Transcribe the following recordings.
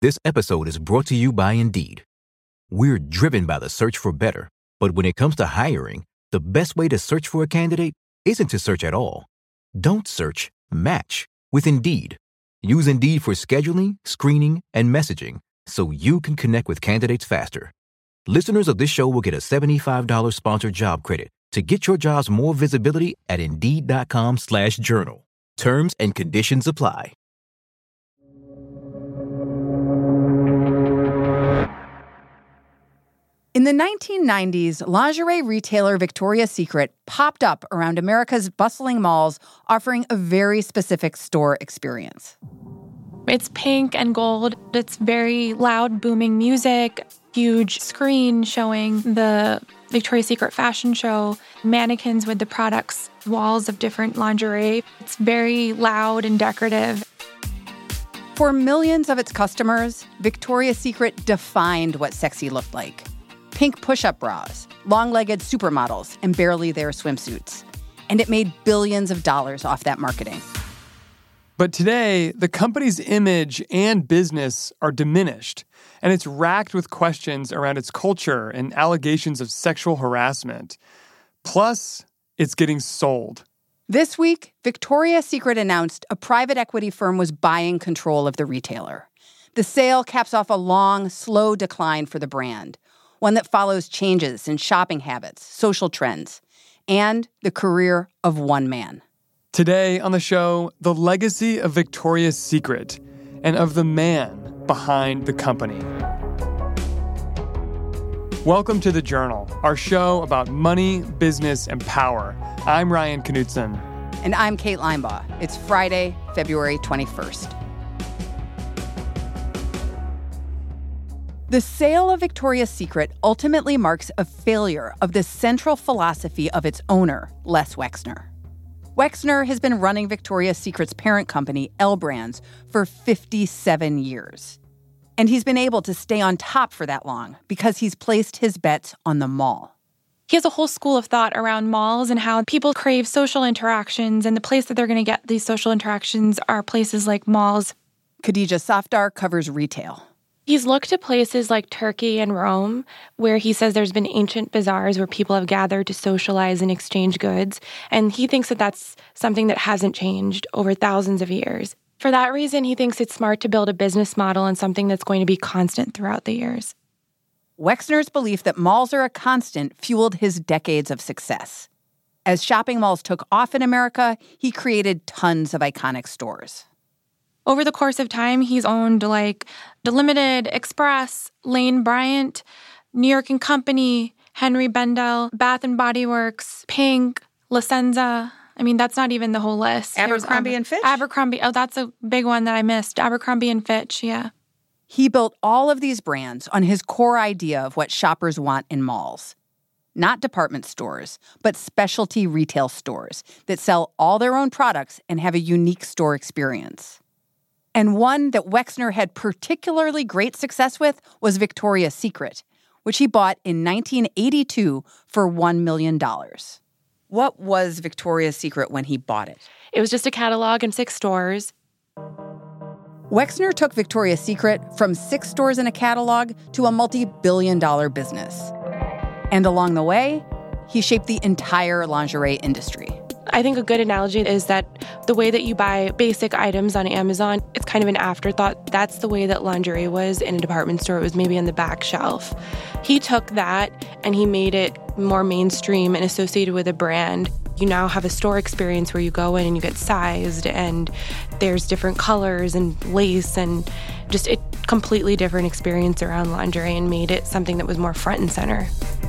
This episode is brought to you by Indeed. We're driven by the search for better, but when it comes to hiring, the best way to search for a candidate isn't to search at all. Don't search, match with Indeed. Use Indeed for scheduling, screening, and messaging so you can connect with candidates faster. Listeners of this show will get a $75 sponsored job credit to get your jobs more visibility at Indeed.com/journal. Terms and conditions apply. In the 1990s, lingerie retailer Victoria's Secret popped up around America's bustling malls, offering a very specific store experience. It's pink and gold. It's very loud, booming music, huge screen showing the Victoria's Secret fashion show, mannequins with the products, walls of different lingerie. It's very loud and decorative. For millions of its customers, Victoria's Secret defined what sexy looked like. Pink push-up bras, long-legged supermodels, and barely there swimsuits. And it made billions of dollars off that marketing. But today, the company's image and business are diminished, and it's racked with questions around its culture and allegations of sexual harassment. Plus, it's getting sold. This week, Victoria's Secret announced a private equity firm was buying control of the retailer. The sale caps off a long, slow decline for the brand, one that follows changes in shopping habits, social trends, and the career of one man. Today on the show, the legacy of Victoria's Secret and of the man behind the company. Welcome to The Journal, our show about money, business, and power. I'm Ryan Knutson. And I'm Kate Linebaugh. It's Friday, February 21st. The sale of Victoria's Secret ultimately marks a failure of the central philosophy of its owner, Les Wexner. Wexner has been running Victoria's Secret's parent company, L Brands, for 57 years. And he's been able to stay on top for that long because he's placed his bets on the mall. He has a whole school of thought around malls and how people crave social interactions, and the place that they're going to get these social interactions are places like malls. Khadija Safdar covers retail. He's looked to places like Turkey and Rome, where he says there's been ancient bazaars where people have gathered to socialize and exchange goods, and he thinks that that's something that hasn't changed over thousands of years. For that reason, he thinks it's smart to build a business model and something that's going to be constant throughout the years. Wexner's belief that malls are a constant fueled his decades of success. As shopping malls took off in America, he created tons of iconic stores. Over the course of time, he's owned like Delimited, Express, Lane Bryant, New York & Company, Henry Bendel, Bath & Body Works, Pink, La Senza. I mean, that's not even the whole list. Abercrombie & Fitch? Abercrombie. Oh, that's a big one that I missed. Abercrombie & Fitch, yeah. He built all of these brands on his core idea of what shoppers want in malls. Not department stores, but specialty retail stores that sell all their own products and have a unique store experience. And one that Wexner had particularly great success with was Victoria's Secret, which he bought in 1982 for $1 million. What was Victoria's Secret when he bought it? It was just a catalog in 6 stores. Wexner took Victoria's Secret from 6 stores in a catalog to a multi-billion-dollar business. And along the way, he shaped the entire lingerie industry. I think a good analogy is that the way that you buy basic items on Amazon, it's kind of an afterthought. That's the way that lingerie was in a department store. It was maybe on the back shelf. He took that and he made it more mainstream and associated with a brand. You now have a store experience where you go in and you get sized and there's different colors and lace and just a completely different experience around lingerie and made it something that was more front and center.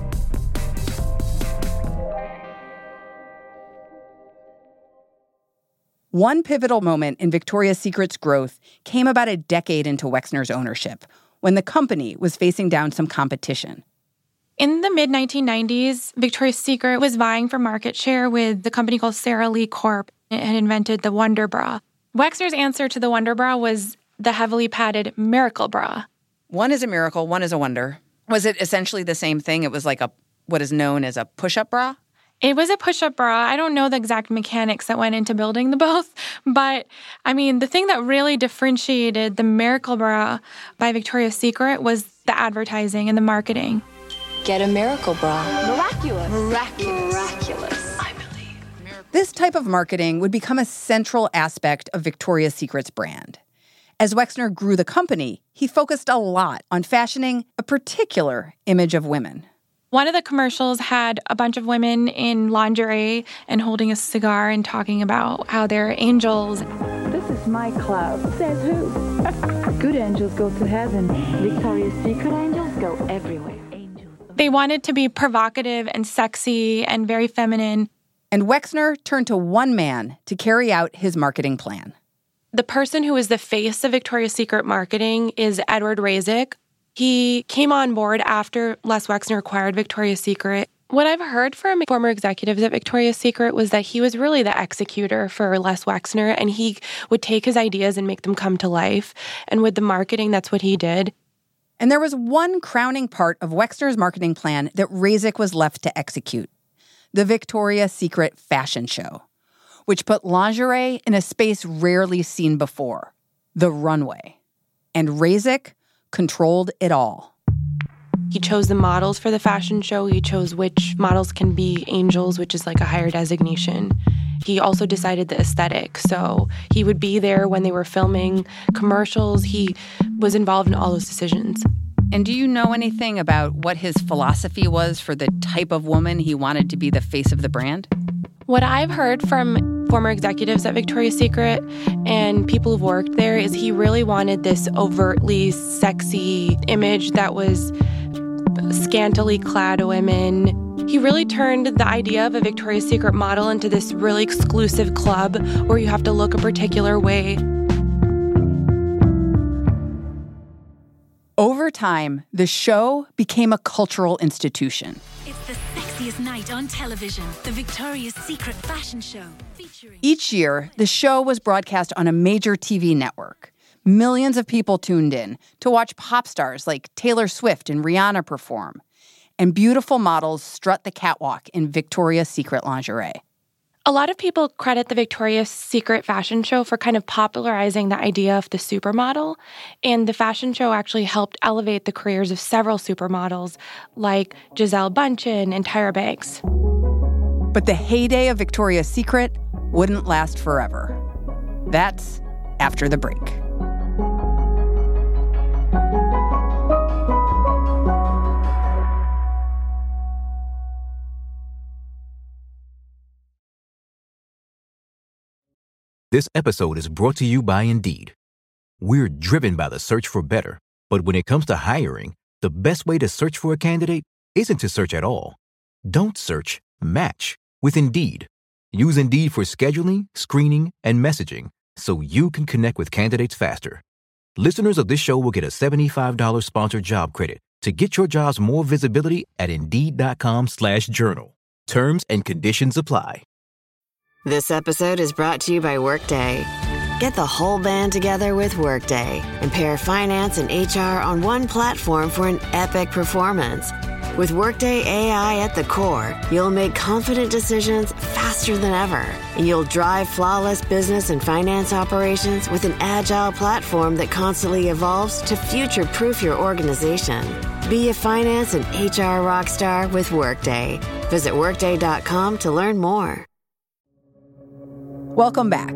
One pivotal moment in Victoria's Secret's growth came about a decade into Wexner's ownership, when the company was facing down some competition. In the mid-1990s, Victoria's Secret was vying for market share with the company called Sara Lee Corp. It had invented the Wonder Bra. Wexner's answer to the Wonder Bra was the heavily padded Miracle Bra. One is a miracle, one is a wonder. Was it essentially the same thing? It was like what is known as a push-up bra? It was a push-up bra. I don't know the exact mechanics that went into building the both, but I mean, the thing that really differentiated the Miracle Bra by Victoria's Secret was the advertising and the marketing. Get a Miracle Bra. Miraculous. Miraculous. I believe. This type of marketing would become a central aspect of Victoria's Secret's brand. As Wexner grew the company, he focused a lot on fashioning a particular image of women. One of the commercials had a bunch of women in lingerie and holding a cigar and talking about how they're angels. This is my club. Says who? Good angels go to heaven. Victoria's Secret angels go everywhere. They wanted to be provocative and sexy and very feminine. And Wexner turned to one man to carry out his marketing plan. The person who is the face of Victoria's Secret marketing is Edward Razek. He came on board after Les Wexner acquired Victoria's Secret. What I've heard from former executives at Victoria's Secret was that he was really the executor for Les Wexner, and he would take his ideas and make them come to life. And with the marketing, that's what he did. And there was one crowning part of Wexner's marketing plan that Razek was left to execute: the Victoria's Secret fashion show, which put lingerie in a space rarely seen before, the runway. And Razek controlled it all. He chose the models for the fashion show. He chose which models can be angels, which is like a higher designation. He also decided the aesthetic. So he would be there when they were filming commercials. He was involved in all those decisions. And do you know anything about what his philosophy was for the type of woman he wanted to be the face of the brand? What I've heard from former executives at Victoria's Secret and people who've worked there is he really wanted this overtly sexy image that was scantily clad women. He really turned the idea of a Victoria's Secret model into this really exclusive club where you have to look a particular way. Over time, the show became a cultural institution. It's the sexiest night on television, the Victoria's Secret fashion show. Each year, the show was broadcast on a major TV network. Millions of people tuned in to watch pop stars like Taylor Swift and Rihanna perform, and beautiful models strut the catwalk in Victoria's Secret lingerie. A lot of people credit the Victoria's Secret fashion show for kind of popularizing the idea of the supermodel, and the fashion show actually helped elevate the careers of several supermodels like Gisele Bündchen and Tyra Banks. But the heyday of Victoria's Secret wouldn't last forever. That's after the break. This episode is brought to you by Indeed. We're driven by the search for better, but when it comes to hiring, the best way to search for a candidate isn't to search at all. Don't search, match with Indeed. Use Indeed for scheduling, screening, and messaging so you can connect with candidates faster. Listeners of this show will get a $75 sponsored job credit to get your jobs more visibility at Indeed.com/journal. Terms and conditions apply. This episode is brought to you by Workday. Get the whole band together with Workday and pair finance and HR on one platform for an epic performance. With Workday AI at the core, you'll make confident decisions faster than ever, and you'll drive flawless business and finance operations with an agile platform that constantly evolves to future-proof your organization. Be a finance and HR rockstar with Workday. Visit Workday.com to learn more. Welcome back.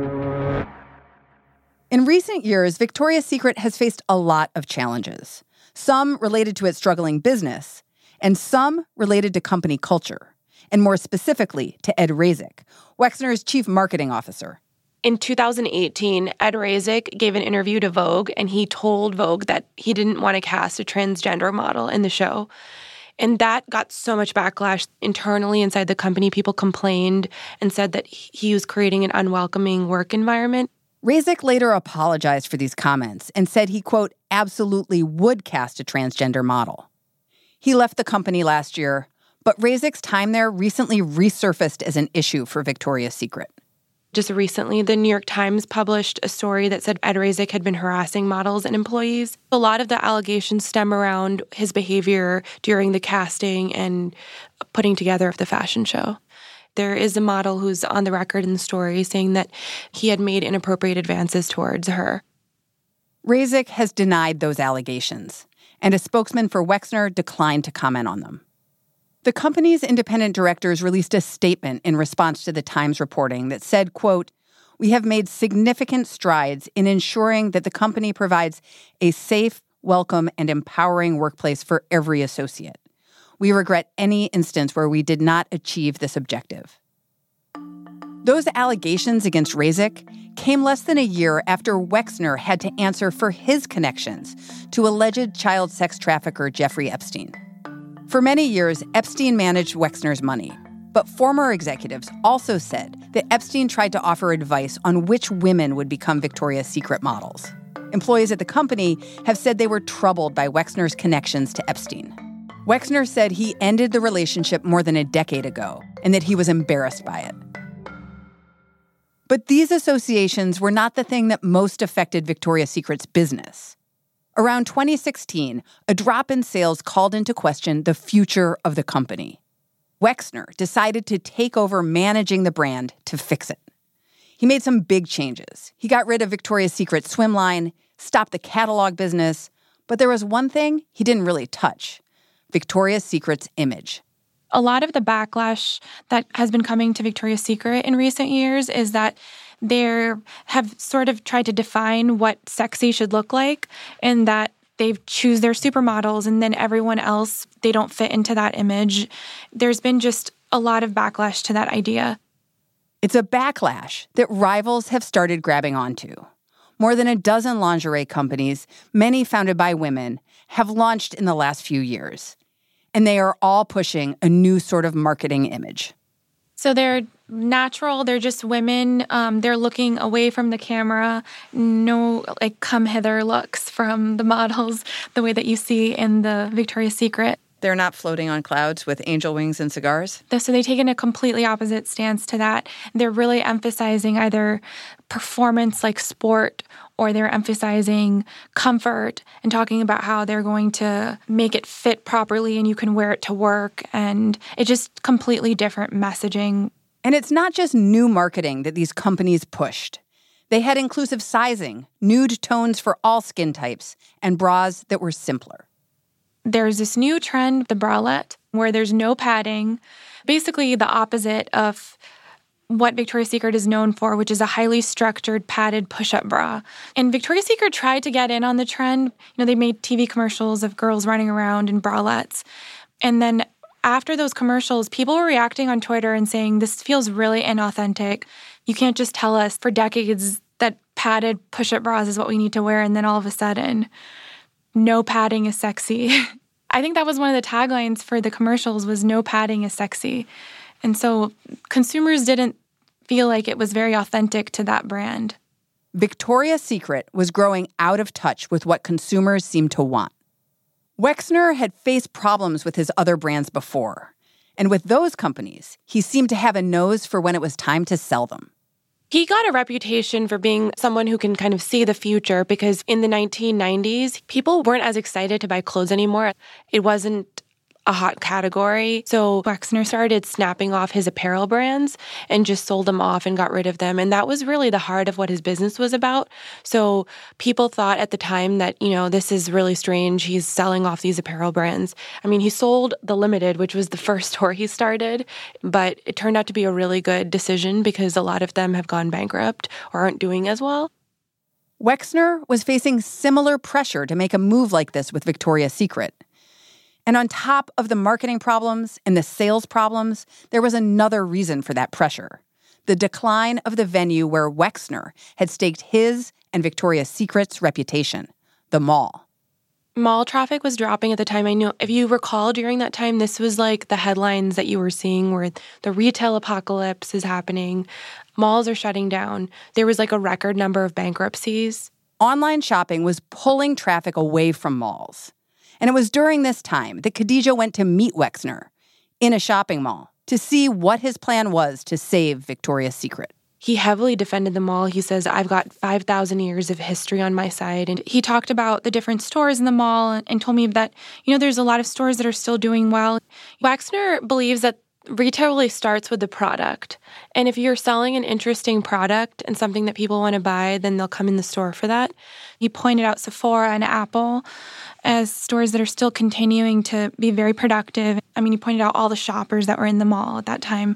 In recent years, Victoria's Secret has faced a lot of challenges, some related to its struggling business, and some related to company culture, and more specifically to Ed Razek, Wexner's chief marketing officer. In 2018, Ed Razek gave an interview to Vogue, and he told Vogue that he didn't want to cast a transgender model in the show. And that got so much backlash internally inside the company. People complained and said that he was creating an unwelcoming work environment. Razek later apologized for these comments and said he, quote, absolutely would cast a transgender model. He left the company last year, but Razek's time there recently resurfaced as an issue for Victoria's Secret. Just recently, the New York Times published a story that said Ed Razek had been harassing models and employees. A lot of the allegations stem around his behavior during the casting and putting together of the fashion show. There is a model who's on the record in the story saying that he had made inappropriate advances towards her. Razek has denied those allegations, and a spokesman for Wexner declined to comment on them. The company's independent directors released a statement in response to the Times reporting that said, quote, "We have made significant strides in ensuring that the company provides a safe, welcome, and empowering workplace for every associate. We regret any instance where we did not achieve this objective." Those allegations against Razek came less than a year after Wexner had to answer for his connections to alleged child sex trafficker Jeffrey Epstein. For many years, Epstein managed Wexner's money, but former executives also said that Epstein tried to offer advice on which women would become Victoria's Secret models. Employees at the company have said they were troubled by Wexner's connections to Epstein. Wexner said he ended the relationship more than a decade ago and that he was embarrassed by it. But these associations were not the thing that most affected Victoria's Secret's business. Around 2016, a drop in sales called into question the future of the company. Wexner decided to take over managing the brand to fix it. He made some big changes. He got rid of Victoria's Secret swim line, stopped the catalog business, but there was one thing he didn't really touch: Victoria's Secret's image. A lot of the backlash that has been coming to Victoria's Secret in recent years is that they have sort of tried to define what sexy should look like, and that they choose their supermodels and then everyone else, they don't fit into that image. There's been just a lot of backlash to that idea. It's a backlash that rivals have started grabbing onto. More than a dozen lingerie companies, many founded by women, have launched in the last few years. And they are all pushing a new sort of marketing image. So they're natural, they're just women, they're looking away from the camera, no come hither looks from the models, the way that you see in the Victoria's Secret. They're not floating on clouds with angel wings and cigars? So they take in a completely opposite stance to that. They're really emphasizing either performance like sport, or they're emphasizing comfort and talking about how they're going to make it fit properly and you can wear it to work. And it's just completely different messaging. And it's not just new marketing that these companies pushed. They had inclusive sizing, nude tones for all skin types, and bras that were simpler. There's this new trend, the bralette, where there's no padding, basically the opposite of what Victoria's Secret is known for, which is a highly structured, padded push-up bra. And Victoria's Secret tried to get in on the trend. They made TV commercials of girls running around in bralettes. And then after those commercials, people were reacting on Twitter and saying, this feels really inauthentic. You can't just tell us for decades that padded push-up bras is what we need to wear, and then all of a sudden, no padding is sexy. I think that was one of the taglines for the commercials was no padding is sexy. And so consumers didn't feel like it was very authentic to that brand. Victoria's Secret was growing out of touch with what consumers seemed to want. Wexner had faced problems with his other brands before. And with those companies, he seemed to have a nose for when it was time to sell them. He got a reputation for being someone who can kind of see the future because in the 1990s, people weren't as excited to buy clothes anymore. It wasn't a hot category. So Wexner started snapping off his apparel brands and just sold them off and got rid of them. And that was really the heart of what his business was about. So people thought at the time that, this is really strange. He's selling off these apparel brands. I mean, he sold The Limited, which was the first store he started, but it turned out to be a really good decision because a lot of them have gone bankrupt or aren't doing as well. Wexner was facing similar pressure to make a move like this with Victoria's Secret. And on top of the marketing problems and the sales problems, there was another reason for that pressure: the decline of the venue where Wexner had staked his and Victoria's Secret's reputation, the mall. Mall traffic was dropping at the time. I know, if you recall, during that time, this was like the headlines that you were seeing where the retail apocalypse is happening. Malls are shutting down. There was like a record number of bankruptcies. Online shopping was pulling traffic away from malls. And it was during this time that Khadijah went to meet Wexner in a shopping mall to see what his plan was to save Victoria's Secret. He heavily defended the mall. He says, I've got 5,000 years of history on my side. And he talked about the different stores in the mall and told me that, there's a lot of stores that are still doing well. Wexner believes that retail really starts with the product. And if you're selling an interesting product and something that people want to buy, then they'll come in the store for that. He pointed out Sephora and Apple as stores that are still continuing to be very productive. He pointed out all the shoppers that were in the mall at that time.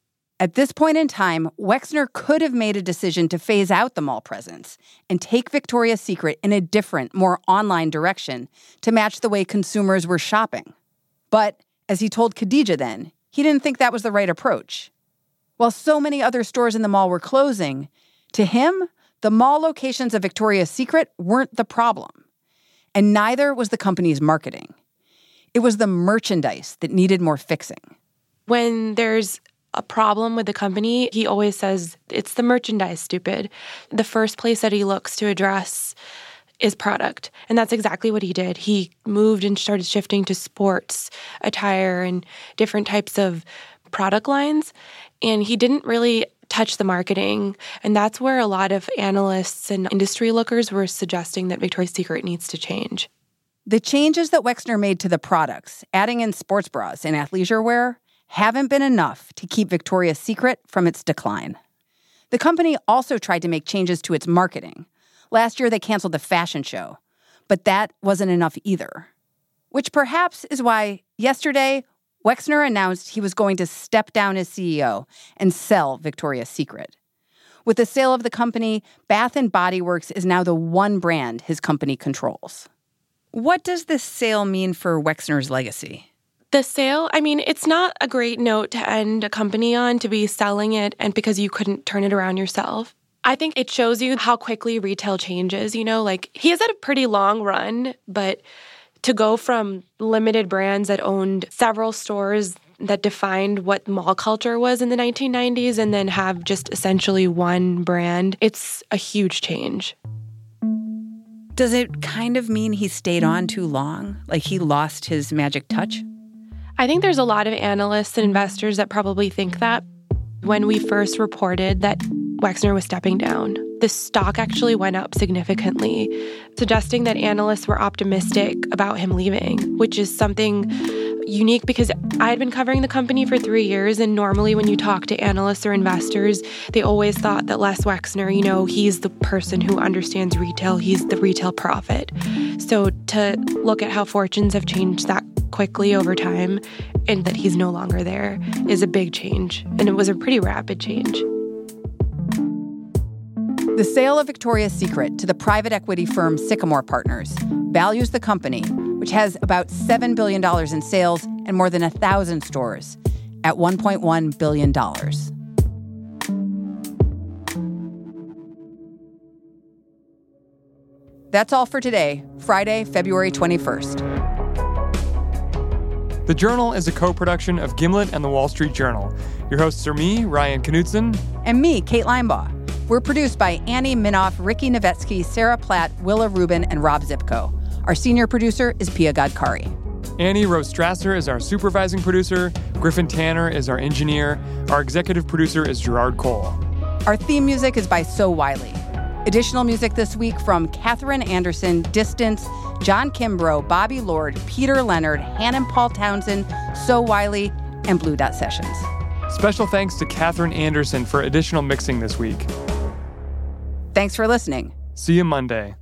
At this point in time, Wexner could have made a decision to phase out the mall presence and take Victoria's Secret in a different, more online direction to match the way consumers were shopping. But, as he told Khadijah then, he didn't think that was the right approach. While so many other stores in the mall were closing, to him, the mall locations of Victoria's Secret weren't the problem. And neither was the company's marketing. It was the merchandise that needed more fixing. When there's a problem with the company, he always says, it's the merchandise, stupid. The first place that he looks to address is product. And that's exactly what he did. He moved and started shifting to sports attire and different types of product lines. And he didn't really touch the marketing. And that's where a lot of analysts and industry lookers were suggesting that Victoria's Secret needs to change. The changes that Wexner made to the products, adding in sports bras and athleisure wear, haven't been enough to keep Victoria's Secret from its decline. The company also tried to make changes to its marketing. Last year, they canceled the fashion show, but that wasn't enough either. Which perhaps is why yesterday, Wexner announced he was going to step down as CEO and sell Victoria's Secret. With the sale of the company, Bath & Body Works is now the one brand his company controls. What does this sale mean for Wexner's legacy? The sale, it's not a great note to end a company on, to be selling it and because you couldn't turn it around yourself. I think it shows you how quickly retail changes, he has had a pretty long run, but to go from limited brands that owned several stores that defined what mall culture was in the 1990s and then have just essentially one brand, it's a huge change. Does it kind of mean he stayed on too long? Like he lost his magic touch? I think there's a lot of analysts and investors that probably think that. When we first reported that Wexner was stepping down, the stock actually went up significantly, suggesting that analysts were optimistic about him leaving, which is something unique because I had been covering the company for 3 years, and normally when you talk to analysts or investors, they always thought that Les Wexner, he's the person who understands retail, he's the retail prophet. So to look at how fortunes have changed that quickly over time and that he's no longer there is a big change, and it was a pretty rapid change. The sale of Victoria's Secret to the private equity firm Sycamore Partners values the company, which has about $7 billion in sales and more than 1,000 stores, at $1.1 billion. That's all for today, Friday, February 21st. The Journal is a co-production of Gimlet and The Wall Street Journal. Your hosts are me, Ryan Knutson. And me, Kate Linebaugh. We're produced by Annie Minoff, Ricky Novetsky, Sarah Platt, Willa Rubin, and Rob Zipko. Our senior producer is Pia Godkari. Annie Rose Strasser is our supervising producer. Griffin Tanner is our engineer. Our executive producer is Gerard Cole. Our theme music is by So Wiley. Additional music this week from Catherine Anderson, Distance, John Kimbrough, Bobby Lord, Peter Leonard, Hannon Paul Townsend, So Wiley, and Blue Dot Sessions. Special thanks to Catherine Anderson for additional mixing this week. Thanks for listening. See you Monday.